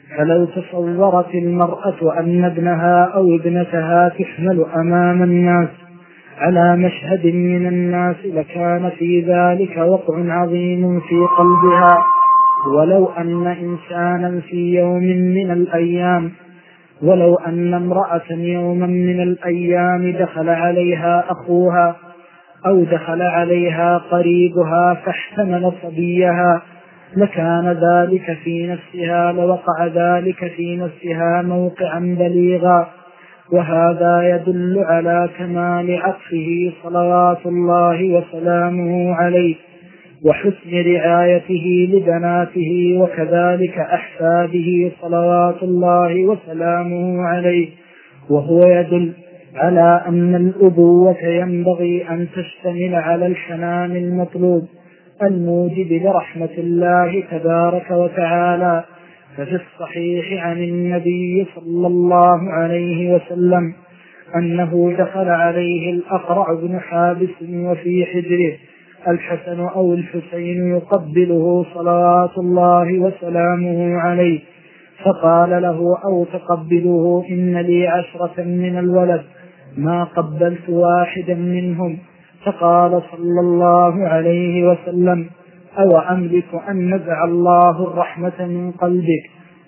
فلو تصورت المرأة أن ابنها أو ابنتها تحمل أمام الناس على مشهد من الناس لكان في ذلك وقع عظيم في قلبها. ولو أن إنسانا في يوم من الأيام ولو أن امرأة يوما من الأيام دخل عليها أخوها أو دخل عليها قريبها فاحتمل صبيها لكان ذلك في نفسها لوقع ذلك في نفسها موقعا بليغا. وهذا يدل على كمال عطفه صلوات الله وسلامه عليه وحسن رعايته لبناته وكذلك أحفاده صلوات الله وسلامه عليه. وهو يدل على أن الأبوة ينبغي أن تشتمل على الحنان المطلوب الموجب لرحمة الله تبارك وتعالى. ففي الصحيح عن النبي صلى الله عليه وسلم أنه دخل عليه الأقرع بن حابس وفي حجره الحسن أو الحسين يقبله صلوات الله وسلامه عليه فقال له أو تقبله إن لي 10 من الولد ما قبلت واحدا منهم. فقال صلى الله عليه وسلم أو أملك أن نزع الله الرحمة من قلبك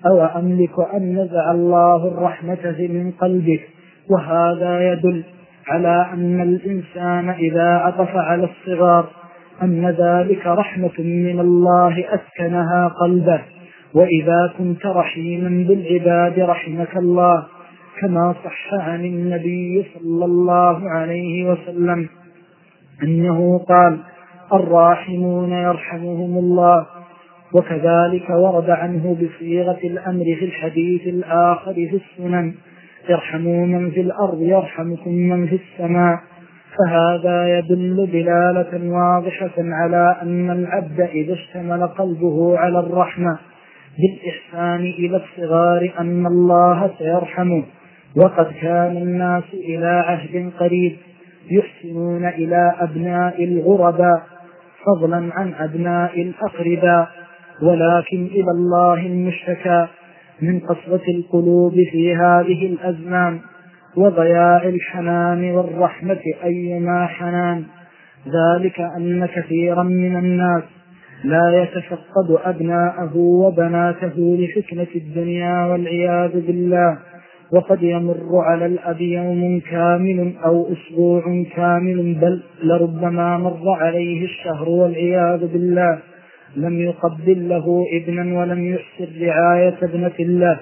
من قلبك. وهذا يدل على أن الإنسان إذا عطف على الصغار أن ذلك رحمة من الله أسكنها قلبه. وإذا كنت رحيما بالعباد رحمك الله كما صح عن النبي صلى الله عليه وسلم أنه قال الراحمون يرحمهم الله. وكذلك ورد عنه بصيغة الأمر في الحديث الآخر في السنن ارحموا من في الأرض يرحمكم من في السماء. فهذا يدل دلالة واضحة على أن العبد إذا اشتمل قلبه على الرحمة بالإحسان إلى الصغار أن الله سيرحمه. وقد كان الناس إلى عهد قريب يحسنون إلى أبناء الغرباء فضلا عن أبناء الأقرباء، ولكن إلى الله المشتكى من قسوة القلوب في هذه الأزمان وضياع الحنان والرحمة أيما حنان. ذلك أن كثيرا من الناس لا يتفقد أبناءه وبناته لفتنة الدنيا والعياذ بالله. وقد يمر على الأب يوم كامل أو أسبوع كامل بل لربما مر عليه الشهر والعياذ بالله لم يقبل له ابنا ولم يحسن رعاية ابنة الله.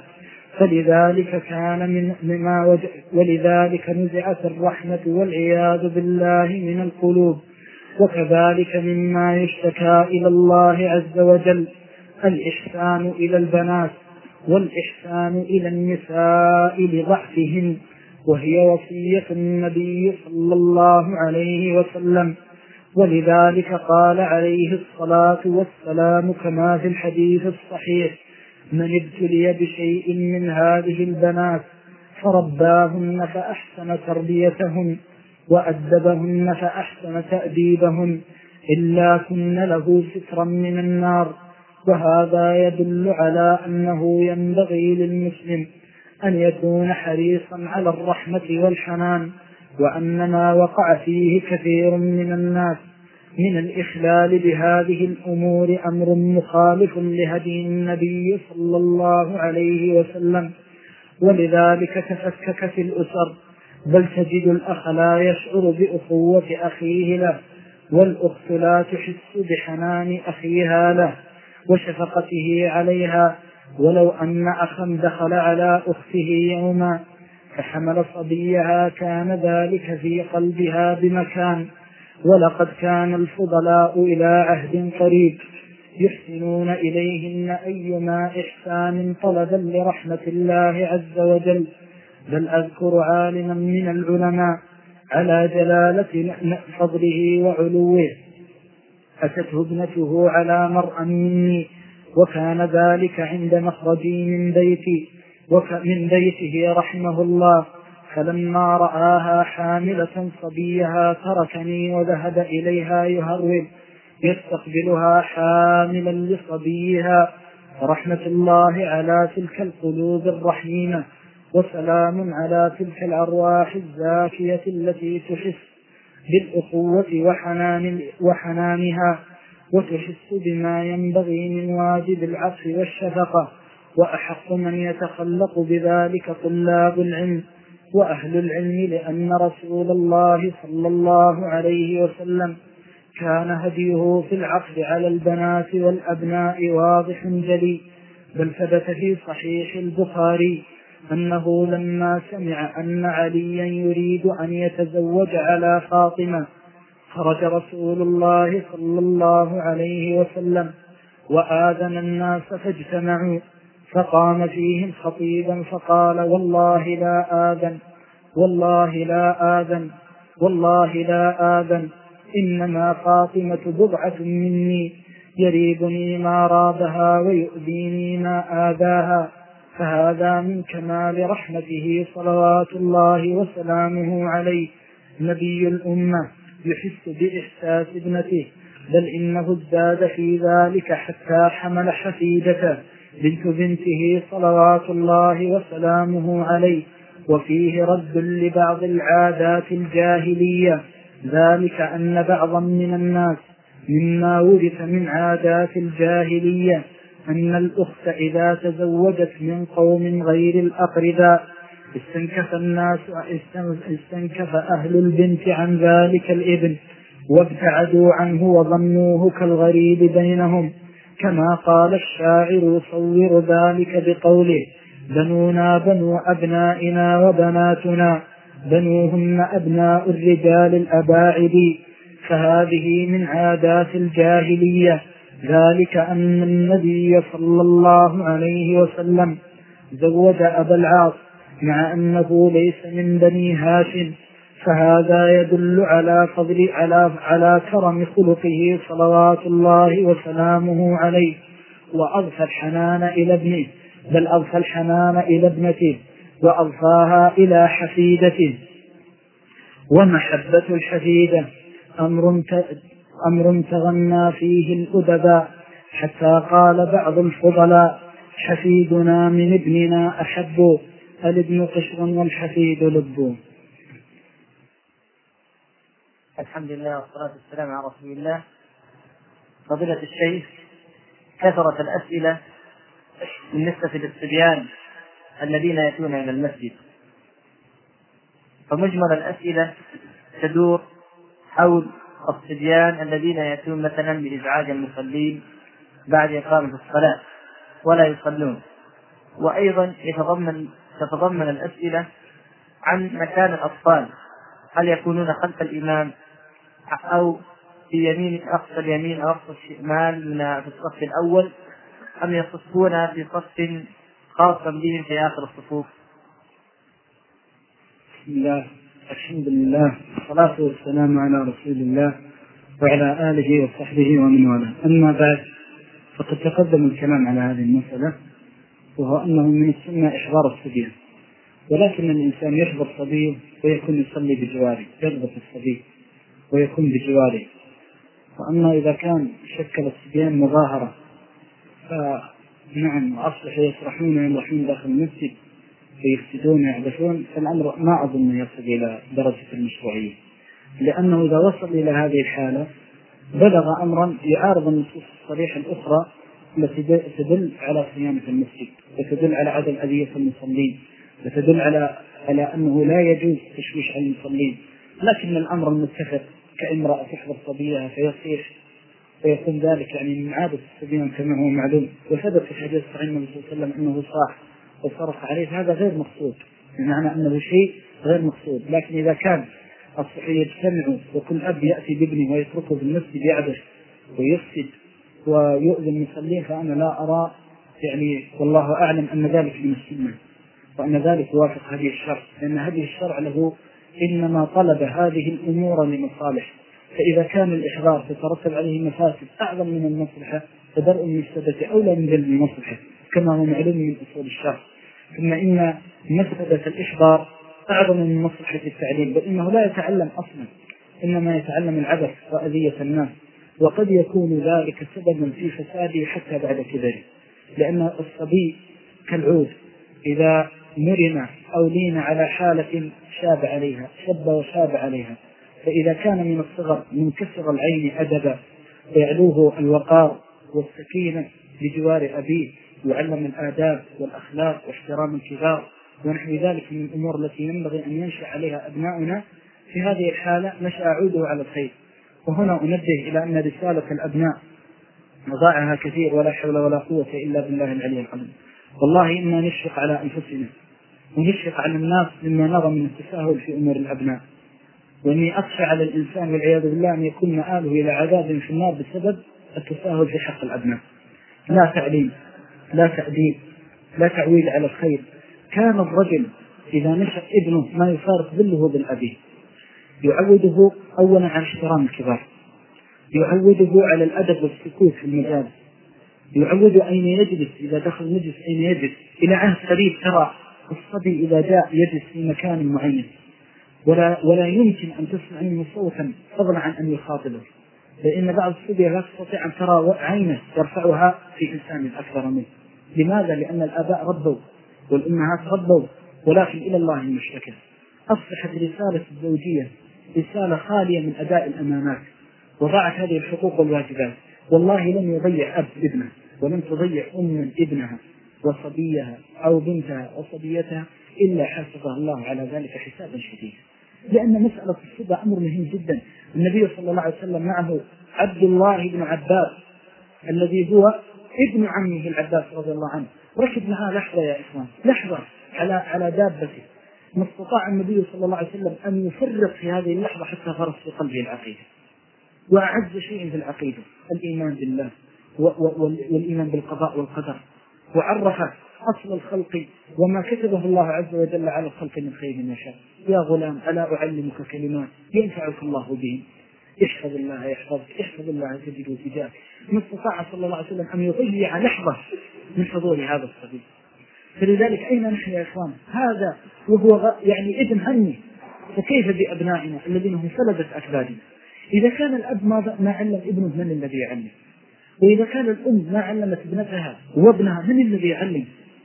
ولذلك نزعت الرحمة والعياذ بالله من القلوب. وكذلك مما يشتكى إلى الله عز وجل الإحسان إلى البنات والإحسان إلى النساء لضعفهن، وهي وصية النبي صلى الله عليه وسلم. ولذلك قال عليه الصلاة والسلام كما في الحديث الصحيح من ابتلي بشيء من هذه البنات فرباهن فأحسن تربيتهن وأدبهن فأحسن تأديبهن إلا كن له سترا من النار. وهذا يدل على أنه ينبغي للمسلم أن يكون حريصا على الرحمة والحنان، وأن ما وقع فيه كثير من الناس من الإخلال بهذه الأمور أمر مخالف لهدي النبي صلى الله عليه وسلم. ولذلك تفكك في الأسر، بل تجد الأخ لا يشعر بأخوة أخيه له، والأخت لا تحس بحنان أخيها له وشفقته عليها. ولو أن أخا دخل على أخته يوما فحمل صبيها كان ذلك في قلبها بمكان. ولقد كان الفضلاء إلى عهد قريب يحسنون إليهن أيما إحسان طلبا لرحمة الله عز وجل. بل أذكر عالما من العلماء على جلالة فضله وعلوه أتته ابنته على مرأى مني وكان ذلك عند مخرجي من بيته رحمه الله، فلما رآها حاملة صبيها تركني وذهب إليها يهرول يستقبلها حاملا لصبيها فرحمة الله على تلك القلوب الرحيمة، وسلام على تلك الأرواح الزاكية التي تحس بالأخوة وحنانها، وتحس بما ينبغي من واجب العطف والشفقة. وأحق من يتخلق بذلك طلاب العلم وأهل العلم، لأن رسول الله صلى الله عليه وسلم كان هديه في العقد على البنات والأبناء واضح جلي. بل ثبت في صحيح البخاري أنه لما سمع أن عليا يريد أن يتزوج على فاطمة خرج رسول الله صلى الله عليه وسلم وآذن الناس فاجتمعوا، فقام فيهم خطيبا فقال: والله لا آذن، والله لا آذن، والله لا آذن، إنما فاطمة بضعة مني، يريبني ما رابها ويؤذيني ما آذاها. فهذا من كمال رحمته صلوات الله وسلامه عليه نبي الأمة يحس بإحساس ابنته، بل إنه ازداد في ذلك حتى حمل حفيدته بنت بنته صلوات الله وسلامه عليه. وفيه رد لبعض العادات الجاهلية، ذلك أن بعضا من الناس مما ورث من عادات الجاهلية أن الأخت إذا تزوجت من قوم غير الأقرباء استنكف أهل البنت عن ذلك الابن وابتعدوا عنه وظنوه كالغريب بينهم، كما قال الشاعر: صور ذلك بقوله: بنونا بنو أبنائنا وبناتنا بنوهن أبناء الرجال الأباعد. فهذه من عادات الجاهلية، ذلك أن النبي صلى الله عليه وسلم زوج أبا العاص مع أنه ليس من بني هاشم، فهذا يدل على فضل على كرم خلقه صلوات الله وسلامه عليه. وأضفى الحنان إلى ابنه، بل أضفى الحنان إلى ابنته وأضفاها إلى حفيدته. ومحبة الحفيدة أمر تغنى فيه الأدباء، حتى قال بعض الفضلاء: حفيدنا من ابننا أحب، الابن قشر والحفيد لب. الحمد لله والصلاة والسلام على رسول الله. فضيلة الشيخ، كثرت الأسئلة بالنسبة للصبيان الذين يأتون إلى المسجد، فمجمل الأسئلة تدور حول الصبيان الذين يأتون مثلا بإزعاج المصلين بعد إقامة الصلاة ولا يصلون، وأيضا تتضمن الأسئلة عن مكان الأطفال، هل يكونون خلف الإمام أو في يمين أقصى اليمين أو أقصى الشمال في الصف الأول، أم يصفون في صف خاصا بهم في آخر الصفوف؟ بسم الله، الحمد لله، والصلاة والسلام على رسول الله وعلى آله وصحبه ومن والاه. أما بعد، فقد تقدم الكلام على هذه المسألة، وهو أنه من السنة إحضار الصبي، ولكن الإنسان يحضر صبيه ويكون يصلي بجواره، يضبط الصبي ويكون بجواره. وأما إذا كان شكل الصبيان مظاهرة فنعم وأصلح يسرحون ويمرحون داخل المسجد ويفسدون ويعبثون، فالأمر ما أظن يصل إلى درجة المشروعية، لأنه إذا وصل إلى هذه الحالة بلغ أمرا يعارض النصوص الصريحة الأخرى التي تدل على صيانة المسجد وتدل على عدم أذية المصلين وتدل على أنه لا يجوز تشويش على المصلين. لكن الأمر المتفق كامرأة تحضر صبيها فيصيح فيكون ذلك يعني من عادة الصبيان كما هو معلوم، وثبت في الحديث الصحيح النبي صلى الله عليه وسلم أنه صاح وصرخ عليه، هذا غير مقصود، بمعنى أنه شيء غير مقصود. لكن إذا كان الصحيح يجتمع وكل أب يأتي بابنه ويتركه بالمسجد يعبث ويفسد ويؤذي المصلين، فأنا لا أرى يعني والله أعلم أن ذلك من السنة، وأن ذلك يوافق هذه الشرع، لأن هذه الشرع له إنما طلب هذه الأمور لمصالح، فإذا كان الإحضار تترتب عليه مفاسد أعظم من المصلحة فدرء المفسدة أولى من جلب المصلحة كما هو معلوم من أصول الشرع. ثم إن مفسدة الإحضار أعظم من مصلحة التعليم، بل إنه لا يتعلم أصلا، إنما يتعلم العبث وأذية الناس، وقد يكون ذلك سببا في فساده حتى بعد كبره. لأن الصبي كالعود إذا مرن أو لين على حالة شب وشاب عليها. فإذا كان من الصغر منكسر العين أدبا ويعلوه الوقار والسكينة بجوار أبيه، يعلم الآداب والأخلاق واحترام الكبار ونحو ذلك من الأمور التي ينبغي أن ينشأ عليها أبناؤنا، في هذه الحالة نشأ عوده على الخير. وهنا أنبه إلى أن رسالة الأبناء مضاعها كثير، ولا حول ولا قوة إلا بالله العلي العظيم. والله إنا نشفق على أنفسنا ونشفق على الناس مما نرى من التساهل في أمور الأبناء، وإني أخشى على الإنسان والعياذ بالله أن يكون مآله إلى عذاب في النار بسبب التساهل في حق الأبناء. لا تعليم، لا تأديب، لا تعويل على الخير. كان الرجل إذا نشأ ابنه ما يفارق ظله بالأبيه، يعوده أولا على احترام الكبار، يعوده على الأدب والسكوت في المجال، يعود أين يجلس إذا دخل مجلس أين يجلس. إلى عهد قريب ترى الصبي إذا جاء يجلس في مكان معين ولا يمكن أن تسمع منه صوتا فضلا عن أن يخاطبه، لأن بعض الصبية لا تستطيع أن ترى عينه يرفعها في إنسان أكثر منه. لماذا؟ لأن الآباء ربوا والأمهات ربوا، ولكن إلى الله المشتكى. أصبحت رسالة الزوجية رسالة خالية من أداء الأمانات، وضاعت هذه الحقوق والواجبات. والله لن يضيع أب ابنه، ولن تضيع أم ابنها وصبيها أو بنتها وصبيتها إلا حاسبها الله على ذلك حسابا شديدا، لأن مسألة الصبا أمر مهم جدا. النبي صلى الله عليه وسلم معه عبد الله بن عباس الذي هو ابن عمه العباس رضي الله عنه، ركب معها لحظة يا إخوان، لحظة على دابته، ما استطاع النبي صلى الله عليه وسلم أن يفرق في هذه اللحظة حتى غرس في قلبه العقيدة. وأعز شيء في العقيدة الإيمان بالله والإيمان بالقضاء والقدر، وعرف أصل الخلق وما كتبه الله عز وجل على الخلق من خير وشر. يا غلام ألا أعلمك كلمات ينفعك الله بهم، احفظ الله يحفظك، احفظ الله تجده تجاهك. ما استطاع صلى الله عليه وسلم أن يضيع لحظة من حضور هذا الصبي. فلذلك أين نحن يا إخوان؟ هذا وهو يعني ابن همي، فكيف بأبنائنا الذين هم فلذة أكبادنا؟ إذا كان الأب ما علم ابنه من الذي يعلم؟ وإذا كان الأم ما علمت ابنتها وابنها من الذي يعلم؟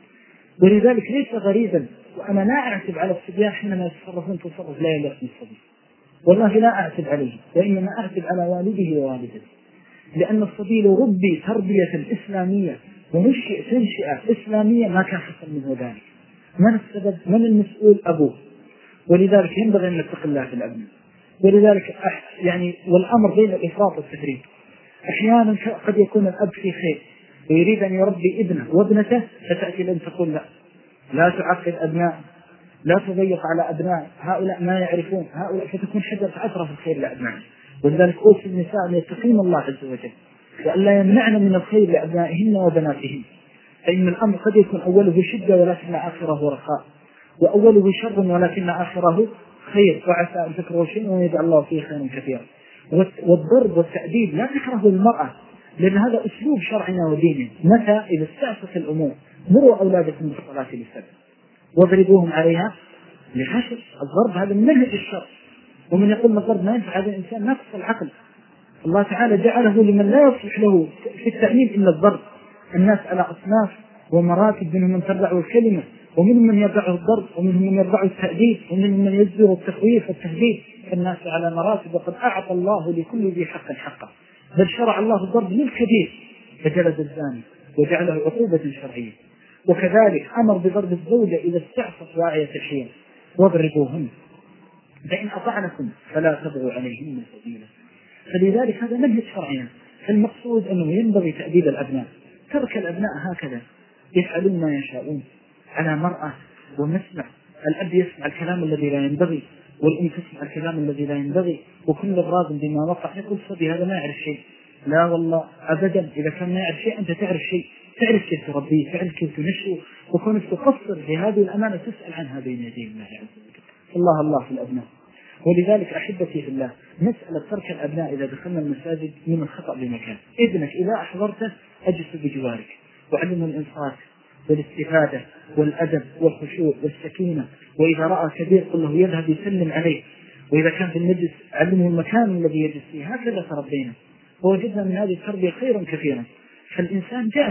ولذلك ليس غريبا، وأنا لا أعتب على الصبيان حينما يتصرفون تصرف لا يليق بالصبي، والله لا أعتب عليه، وإنما أعتب على والده ووالدته، لأن الصبي لو ربي تربية إسلامية ونشئ تنشئة إسلامية ما كان حصل منه ذلك. من السبب؟ من المسؤول؟ أبوه. ولذلك ينبغي أن نتقي الله في الأبناء. ولذلك يعني والأمر بين الإفراط والتفريط. أحيانا قد يكون الأب في خير ويريد أن يربي ابنه وابنته، فتأتي لن تقول لا تعقد أبناء، لا تضيق على أبناء، هؤلاء ما يعرفون، هؤلاء فتكون حجر عثرة في الخير لأبناء. ولذلك أوصي النساء أن يتقين الله عز وجل وأن لا يمنعن من الخير لأبنائهن وبناتهن، فإن الأمر قد يكون أوله شدة ولكن آخره رخاء، وأوله شر ولكن آخره خير، وعسى أن تكرهوا شيئا ويجعل الله فيه خيرا كثيرا. والضرب والتأديب لا تكره المرأة، لأن هذا أسلوب شرعنا وديننا. متى؟ إذا استعصت الأمور مروا أولادكم بالصلاة للسبع واضربوهم عليها لعشر. الضرب هذا من منهج الشرع، ومن يقول الضرب ما ينفع هذا الإنسان نقص العقل. الله تعالى جعله لمن لا يصلح له في التأمين إلا الضرب. الناس على أصناف ومراتب، منهم من تربعه الكلمة، ومنهم من يربعه الضرب، ومنهم من يربعه التأديب، ومنهم من يزجر التخويف والتهديد. فالناس على مراتب، وقد أعطى الله لكل ذي حق حقه، بل شرع الله الضرب للكبير فجلد الزاني وجعله عقوبة شرعية. وكذلك أمر بضرب الزوجة إذا استعصت واعية الحين، واضربوهن فإن أطعنكم فلا تبغوا عليهن سبيلا. فلذلك هذا منهج شرعنا. فالمقصود أنه ينبغي تأديب الأبناء. ترك الأبناء هكذا يفعلون ما يشاءون على مرأة ومسمع. الأب يسمع الكلام الذي لا ينبغي، والأم تسمع الكلام الذي لا ينبغي، وكل راض بما وقع. يقول صبي هذا ما يعرف شيء. لا والله أبدا، إذا كان ما يعرف شيء أنت تعرف شيء، تعرف كيف تربيه، تعرف كيف تنشئه، وكونك تقصر في هذه الأمانة تسأل عنها بين يدي الله عز وجل. الله في الأبناء. ولذلك أحبتي في الله، مسألة ترك الأبناء إذا دخلنا المساجد من الخطأ بمكان. ابنك إذا أحضرته أجلس بجوارك وعلمه الإنصات والاستفادة والأدب والخشوع والسكينة، وإذا رأى كبير قل له يذهب يسلم عليه، وإذا كان في المجلس علمه المكان الذي يجلس فيه. هكذا تربينا ووجدنا من هذه التربية خيرا كثيرا. فالإنسان جاهل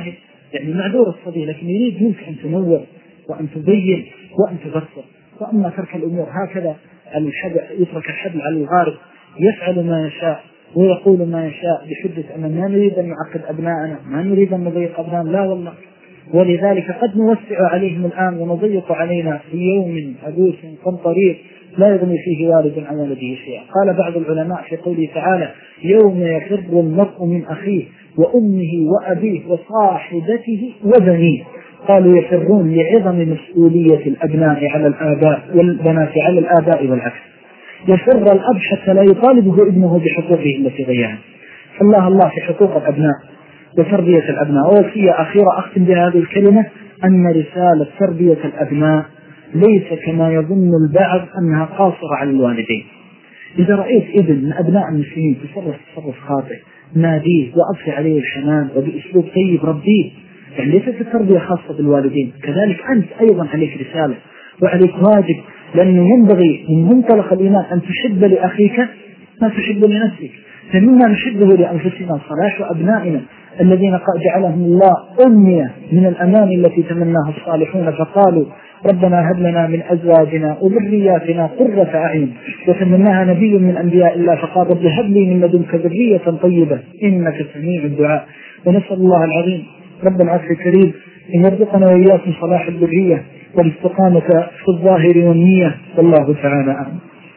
يعني معذور الصبي، لكن يريد منك أن تنور وأن تبين وأن تفسر. وأما ترك الأمور هكذا يترك الحبل على الغارب، يفعل ما يشاء ويقول ما يشاء بحجة أن ما نريد أن نعقد أبناءنا، ما نريد أن نضيق أبناءنا، لا والله. ولذلك قد نوسع عليهم الآن ونضيق علينا في يوم عبوس قمطرير لا يغني فيه والد عن ولده شيئا. قال بعض العلماء في قوله تعالى: يوم يفر المرء من أخيه وأمه وأبيه وصاحبته وبنيه. قالوا يفرون لعظم مسؤولية الأبناء على الآباء والبنات على الآباء والعكس. يفر الأب حتى لا يطالبه ابنه بحقوقه التي ضيعها. الله في حقوق الأبناء وتربية الأبناء. ووصية أخيرة أختم بها هذه الكلمة: أن رسالة تربية الأبناء ليس كما يظن البعض أنها قاصرة على الوالدين. إذا رأيت ابن من أبناء المسلمين تصرف خاطئ، ناديه وأضفي عليه الحنان وبأسلوب طيب ربيه. يعني ليست التربية خاصة بالوالدين، كذلك أنت أيضا عليك رسالة وعليك واجب، لأنه ينبغي من منطلق الإيمان أن تحب لأخيك ما تحب لنفسك. فمما نحبه لأنفسنا صلاح أبنائنا الذين جعلهم الله أمنية من الأمان التي تمناها الصالحون، فقالوا: ربنا هب لنا من أزواجنا وذرياتنا قرة أعين. وتمناها نبي من أنبياء الله فقال: رب هب لي من لدنك ذرية طيبة إنك سميع الدعاء. ونسأل الله العظيم رب العرش الكريم أن يرزقنا وإياكم صلاح الذرية والاستقامة في الظاهر والنية، والله تعالى أعلم.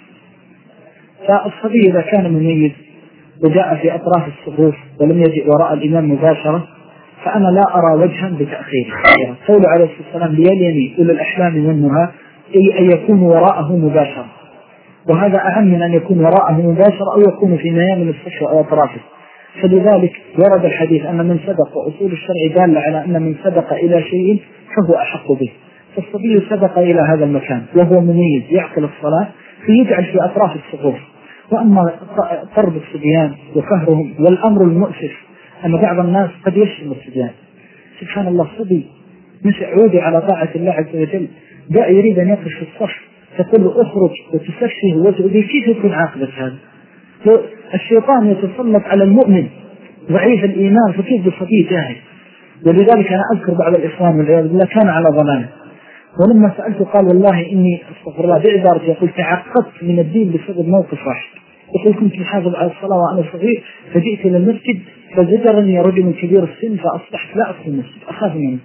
فالصبي إذا كان مميز وجاء في أطراف الصفوف ولم يجئ وراء الإمام مباشرة فأنا لا أرى وجها بتأخيره. قول عليه الصلاة والسلام: ليليني أولي الأحلام والنهى، أي أن يكون وراءه مباشرة، وهذا أهم من أن يكون وراءه مباشرة أو يكون في ميامن الصف أو أطرافه. فلذلك ورد الحديث أن من سبق، وأصول الشرع دالة على أن من سبق إلى شيء فهو أحق به. فالصبي سبق إلى هذا المكان وهو مميز يعقل الصلاة فيجعل في أطراف الصفوف. وأما طرد الصبيان وقهرهم، والأمر المؤسف أن بعض الناس قد يشتم الصبيان. سبحان الله، صبي مش عودي على طاعة الله عز وجل جاء يريد أن يقف في الصف تقول له اخرج وتسفه وتؤذي، كيف يكون عاقبة هذا؟ الشيطان يتسلط على المؤمن ضعيف الإيمان، فكيف بصبي جاهل؟ ولذلك أنا أذكر بعض الإخوان والعياذ بالله كان على ضلال، ولما سألته قال: والله إني أستغفر الله بعبارتي، يقول: تعقدت من الدين بسبب موقف واحد. يقول: كنت محافظ على الصلاة وأنا صغير فجئت إلى المسجد فزجرني رجل كبير السن فأصبحت لا أدخل المسجد، أخاف منه.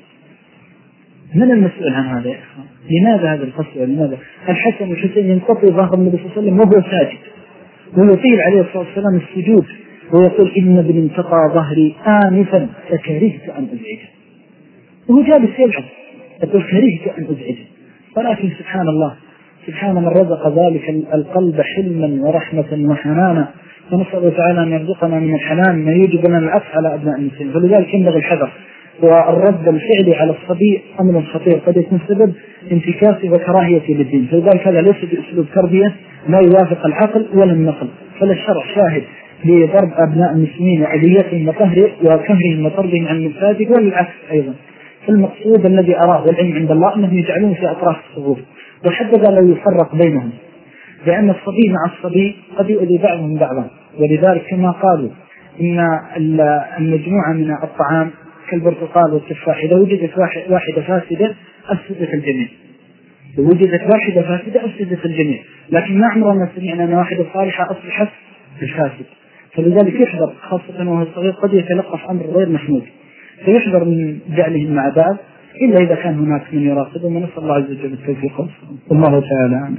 من المسؤول عن هذا يا إخوان؟ لماذا هذا الفصل؟ لماذا الحسن والحسين ينقطع ظهر النبي صلى الله عليه وسلم وهو ساجد ويطيل عليه الصلاة والسلام السجود ويقول: إن ابني انتقى ظهري آنفا فكرهت أن أزعجه، وهو جالس يلعب يقول: كرهت أن أزعجه. ولكن سبحان الله، سبحان من رزق ذلك القلب حلما ورحمة وحنانا. ونسأل تعالى أن يرزقنا من الحنان ما يوجب لنا العطف على أبناء المسلمين. فلذلك ينبغي الحذر، والرد الفعلي على الصبي أمر خطير قد يكون سبب انتكاسه وكراهيته للدين. فلذلك هذا ليس بأسلوب تربية لا يوافق العقل ولا النقل. فلا الشرع شاهد لضرب أبناء المسلمين وأذيتهم وكهرهم وطردهم عن المساجد والعكس أيضا. فالمقصود الذي أراه والعلم عند الله أنهم يجعلون في أطراف الصفوف، وحتى لا يفرق بينهم، لأن الصبي مع الصبي قد يؤذي بعضهم بعضا. ولذلك كما قالوا إن المجموعة من الطعام كالبرتقال والتفاح إذا وجدت واحدة فاسدة أفسدت الجميع، ووجدت واحدة فاسدة أفسدت الجميع، لكن ما عمرنا سمعنا أن واحدة صالحة أصبحت الفاسد. فلذلك يحذر، خاصة وهو صغير قد يتلقف أمر غير محمود، فيحذر من جعلهم مع بعض إلا إذا كان هناك من يراقبهم. ونسأل الله عز وجل التوفيق والله تعالى.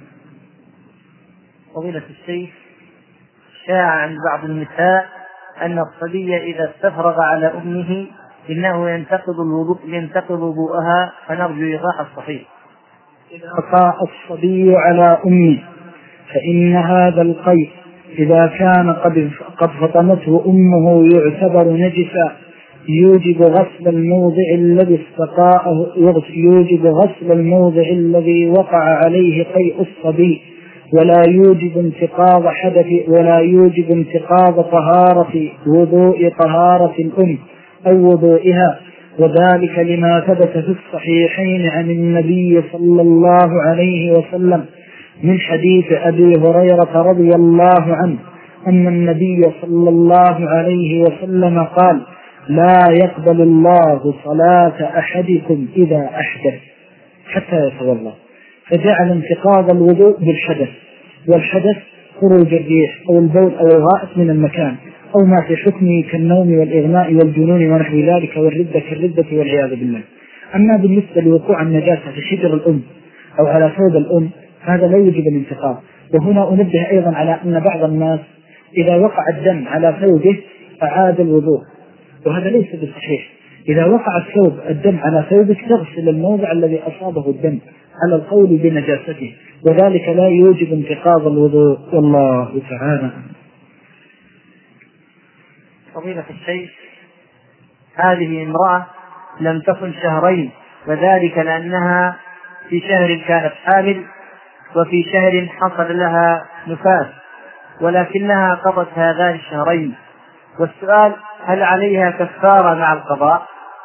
فضيلة الشيخ، شاع عن بعض النساء أن الصبي إذا استفرغ على أمه إنه ينتقض وضوءها، فنرجو إيضاح الصحيح. إذا قاء الصبي على أمه فإن هذا القيء إذا كان قد فطمته أمه يعتبر نجسا، يوجب غسل الموضع الذي وقع عليه قيء الصبي، ولا يوجب انتقاض طهارة الأم أو وضوئها، وذلك لما ثبت في الصحيحين عن النبي صلى الله عليه وسلم من حديث أبي هريرة رضي الله عنه أن النبي صلى الله عليه وسلم قال: لا يقبل الله صلاة أحدكم إذا أحدث حتى يتوضأ، فجعل انتقاض الوضوء بالحدث، والحدث خروج الريح أو البول أو الغائط من المكان أو ما في حكمه كالنوم والإغماء والجنون ونحو ذلك والردة كالردة والعياذ بالله. أما بالنسبة لوقوع النجاسة في حجر الأم أو على ثوب الأم هذا لا يجب الانتقاض. وهنا أنبه أيضا على أن بعض الناس إذا وقع الدم على ثوبه أعاد الوضوء، وهذا ليس بصحيح. إذا وقع الدم على ثوبك تغسل الموضع الذي أصابه الدم على القول بنجاسته، وذلك لا يوجب انتقاض الوضوء، والله تعالى. فضيلة الشيخ، هذه امرأة لم تكن شهرين، وذلك لأنها في شهر كانت حامل وفي شهر حصل لها نفاس، ولكنها قضت هذان الشهرين، والسؤال هل عليها كفارة مع القضاء؟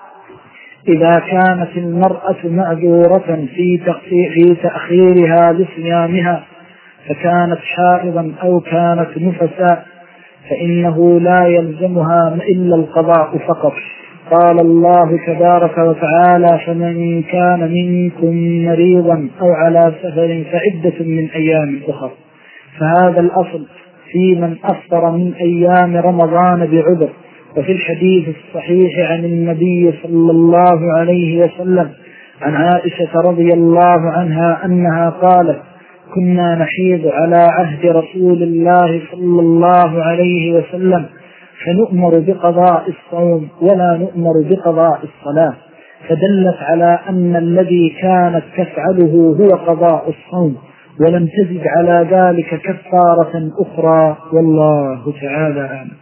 إذا كانت المرأة معذورة في تأخيرها لصيامها فكانت حائضا أو كانت نفسا فإنه لا يلزمها إلا القضاء فقط. قال الله تبارك وتعالى: فمن كان منكم مريضا أو على سفر فعدة من أيام أخر. فهذا الأصل في من أفطر من أيام رمضان بعذر. وفي الحديث الصحيح عن النبي صلى الله عليه وسلم عن عائشة رضي الله عنها أنها قالت: كنا نحيض على عهد رسول الله صلى الله عليه وسلم فنؤمر بقضاء الصوم ولا نؤمر بقضاء الصلاة، فدلت على أن الذي كانت تفعله هو قضاء الصوم، ولم تزد على ذلك كفارة أخرى، والله تعالى أعلم.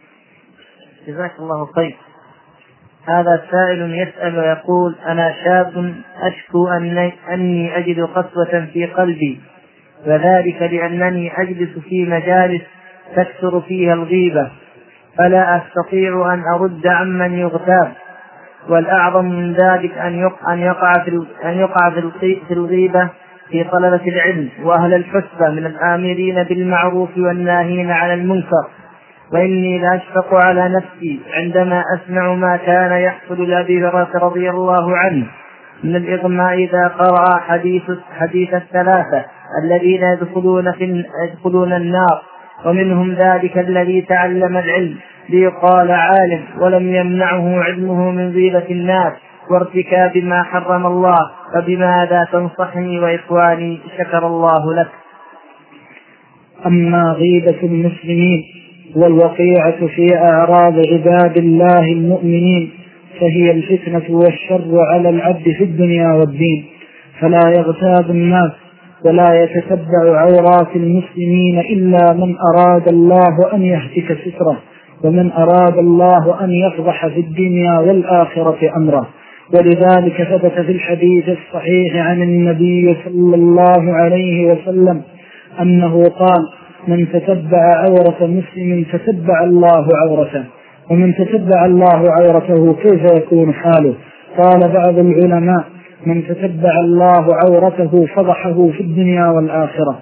جزاك الله خير. هذا سائل يسأل ويقول: أنا شاب أشكو أني أجد قسوة في قلبي، وذلك لأنني أجلس في مجالس تكثر فيها الغيبة فلا أستطيع أن أرد عمن يغتاب، والأعظم من ذلك أن يقع في الغيبة في طلبة العلم وأهل الحسبة من الآمرين بالمعروف والناهين عن المنكر، وإني لأشفق على نفسي عندما أسمع ما كان يحصل لأبي هريرة رضي الله عنه من الإغماء إذا قرأ حديث الثلاثة الذين يدخلون النار، ومنهم ذلك الذي تعلم العلم ليقال عالم ولم يمنعه علمه من غيبة الناس وارتكاب ما حرم الله، فبماذا تنصحني وإخواني؟ شكر الله لك. أما غيبة المسلمين والوقيعة في أعراض عباد الله المؤمنين فهي الفتنة والشر على العبد في الدنيا والدين، فلا يغتاب الناس ولا يتتبع عورات المسلمين إلا من أراد الله أن يهتك ستره، ومن أراد الله أن يفضح في الدنيا والآخرة أمره. ولذلك ثبت في الحديث الصحيح عن النبي صلى الله عليه وسلم أنه قال: من تتبع عورة مسلم تتبع الله عورته، ومن تتبع الله عورته كيف يكون حاله؟ قال بعض العلماء: من تتبع الله عورته فضحه في الدنيا والآخرة.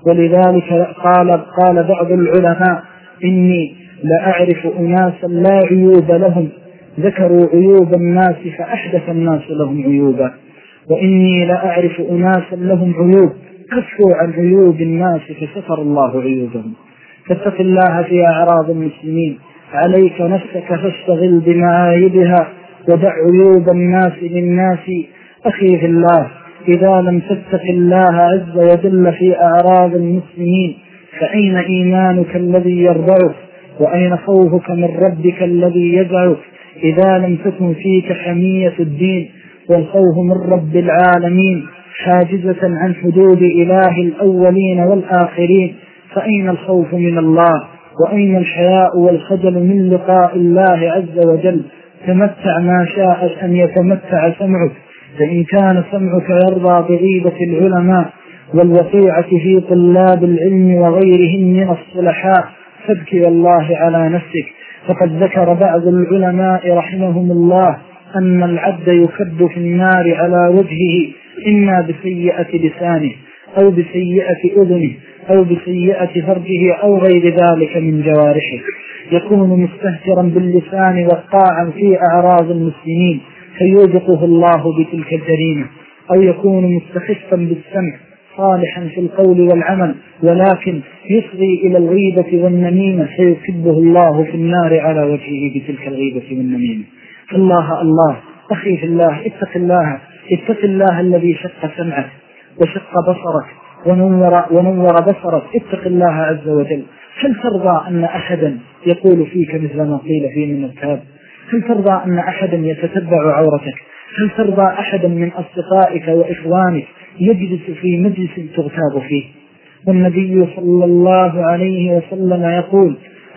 ولذلك قال بعض العلماء: إني لأعرف أناسا لا عيوب لهم ذكروا عيوب الناس فأحدث الناس لهم عيوبا، وإني لأعرف أناسا لهم عيوب كفوا عن عيوب الناس فستر الله عيوبهم. فاتق الله في أعراض المسلمين، عليك نفسك فاشتغل بمعايبها ودع عيوب الناس للناس. أخي في الله، إذا لم تتق الله عز وجل في أعراض المسلمين فأين إيمانك الذي يرضعك؟ وأين خوفك من ربك الذي يدعك؟ إذا لم تكن فيك حمية الدين والخوف من رب العالمين حاجزة عن حدود إله الأولين والآخرين، فأين الخوف من الله؟ وأين الحياء والخجل من لقاء الله عز وجل؟ تمتع ما شاءت أن يتمتع سمعك، فإن كان سمعك يرضى بغيبة العلماء والوقيعة في طلاب العلم وغيرهم من الصلحاء فابكي والله على نفسك. فقد ذكر بعض العلماء رحمهم الله أن العبد يكب في النار على وجهه إما بسيئة لسانه أو بسيئة أذنه أو بسيئة فرجه أو غير ذلك من جوارحه، يكون مستهترا باللسان والطاعن في أعراض المسلمين فيوبقه الله بتلك الجريمة، أو يكون مستخفا بالسمع صالحا في القول والعمل ولكن يصغي إلى الغيبة والنميمة فيكبه الله في النار على وجهه بتلك الغيبة والنميمة. الله أخي في الله، اتق الله الذي شق سمعك وشق بصرك ونور بصرك، اتق الله عز وجل. هل ترضى أن أحدا يقول فيك مثل ما قيل فيه من الكذب؟ هل ترضى أن أحدا يتتبع عورتك؟ هل ترضى أحدا من أصدقائك وإخوانك يجلس في مجلس تغتاب فيه؟ والنبي صلى الله عليه وسلم يقول: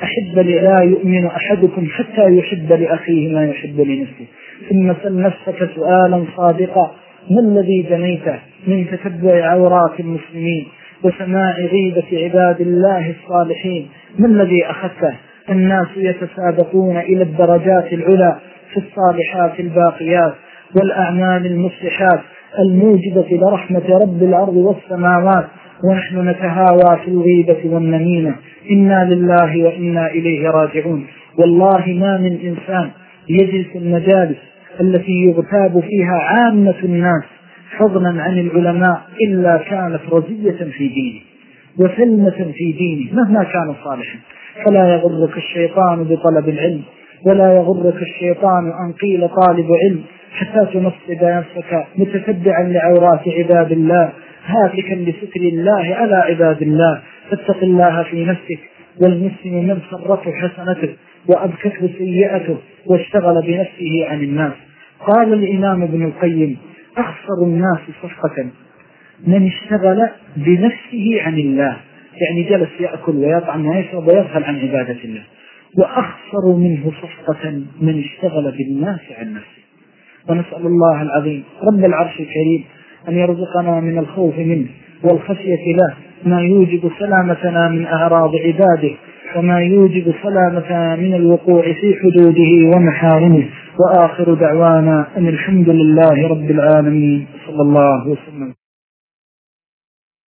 لا يؤمن أحدكم حتى يحب لأخيه ما يحب لنفسه. ثم سل نفسك سؤالا صادقا: ما الذي جنيته من تتبع عورات المسلمين وسماع غيبة عباد الله الصالحين؟ ما الذي أخذته؟ الناس يتسابقون إلى الدرجات العلى في الصالحات الباقيات والأعمال المصلحات الموجبة لرحمة رب الأرض والسماوات، ونحن نتهاوى في الغيبة والنميمة. إنا لله وإنا إليه راجعون. والله ما من إنسان يجلس المجالس التي يغتاب فيها عامة الناس فضلا عن العلماء إلا كانت رزية في دينه وسلمة في دينه مهما كان صالحا. فلا يغرك الشيطان بطلب العلم، ولا يغرك الشيطان أن قيل طالب علم، حتى تنصب نفسك متتبعا لعورات عباد الله هاتكا لستر الله على عباد الله. فاتق الله في نفسك. والمسلم من سرته حسنته وأبكته سيئته واشتغل بنفسه عن الناس. قال الإمام ابن القيم: أخسر الناس صفقة من اشتغل بنفسه عن الله، يعني جلس يأكل ويطعم ويشرب ويغفل عن عبادة الله. وأخسر منه صفقة من اشتغل بالناس عن نفسه. ونسأل الله العظيم رب العرش الكريم أن يرزقنا من الخوف منه والخشية له ما يوجب سلامتنا من أعراض عباده، وما يوجب سلامتنا من الوقوع في حدوده ومحارمه. وآخر دعوانا أن الحمد لله رب العالمين، صلى الله وسلم.